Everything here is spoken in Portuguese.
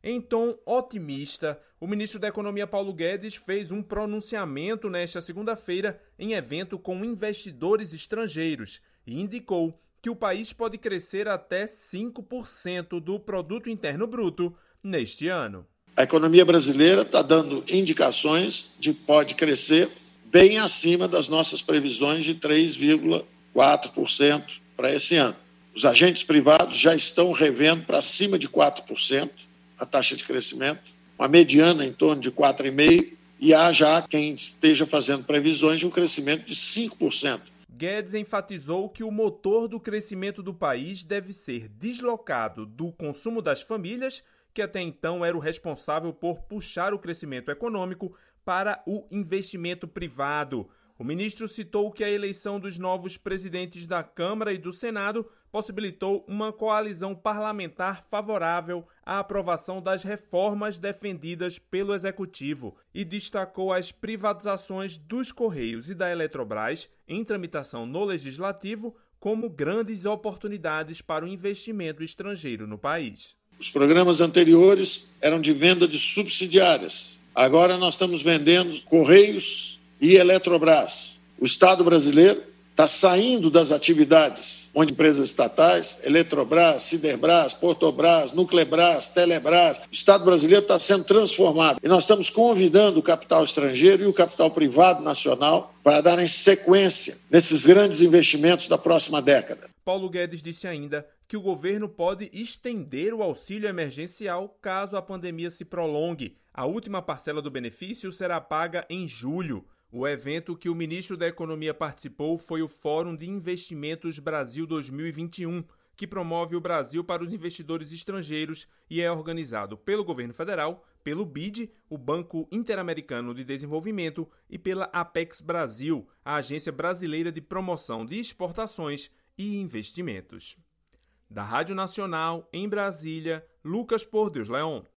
Em tom otimista, o ministro da Economia Paulo Guedes fez um pronunciamento nesta segunda-feira em evento com investidores estrangeiros e indicou que o país pode crescer até 5% do Produto Interno Bruto neste ano. A economia brasileira está dando indicações de pode crescer bem acima das nossas previsões de 3,4% para esse ano. Os agentes privados já estão revendo para acima de 4% a taxa de crescimento, uma mediana em torno de 4,5%, e há já quem esteja fazendo previsões de um crescimento de 5%. Guedes enfatizou que o motor do crescimento do país deve ser deslocado do consumo das famílias, que até então era o responsável por puxar o crescimento econômico, para o investimento privado. O ministro citou que a eleição dos novos presidentes da Câmara e do Senado possibilitou uma coalizão parlamentar favorável à aprovação das reformas defendidas pelo Executivo e destacou as privatizações dos Correios e da Eletrobras, em tramitação no Legislativo, como grandes oportunidades para o investimento estrangeiro no país. Os programas anteriores eram de venda de subsidiárias. Agora nós estamos vendendo Correios e Eletrobras. O Estado brasileiro está saindo das atividades onde empresas estatais, Eletrobras, Siderbras, Portobras, Nuclebras, Telebras, o Estado brasileiro está sendo transformado. E nós estamos convidando o capital estrangeiro e o capital privado nacional para darem sequência nesses grandes investimentos da próxima década. Paulo Guedes disse ainda que o governo pode estender o auxílio emergencial caso a pandemia se prolongue. A última parcela do benefício será paga em julho. O evento que o ministro da Economia participou foi o Fórum de Investimentos Brasil 2021, que promove o Brasil para os investidores estrangeiros e é organizado pelo governo federal, pelo BID, o Banco Interamericano de Desenvolvimento, e pela Apex Brasil, a Agência Brasileira de Promoção de Exportações e Investimentos. Da Rádio Nacional, em Brasília, Lucas Por Deus Leon.